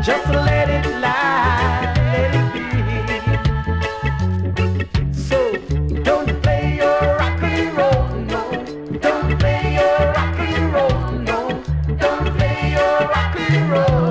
Just let it lie, let it be. So don't play your rock and roll, no. Don't play your rock and roll, no. Don't play your rock and roll.